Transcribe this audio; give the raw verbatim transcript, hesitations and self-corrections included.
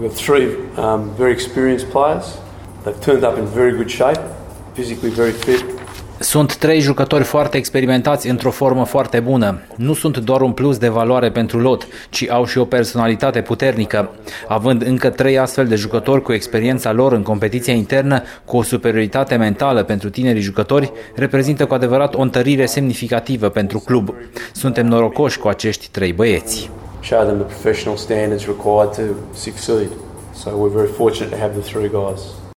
We've got three um, very experienced players. They've turned up in very good shape, physically very fit. Sunt trei jucători foarte experimentați într-o formă foarte bună. Nu sunt doar un plus de valoare pentru lot, ci au și o personalitate puternică. Având încă trei astfel de jucători cu experiența lor în competiția internă, cu o superioritate mentală pentru tinerii jucători, reprezintă cu adevărat o întărire semnificativă pentru club. Suntem norocoși cu acești trei băieți. Show them the professional standards required to succeed. So we're very fortunate to have the three guys.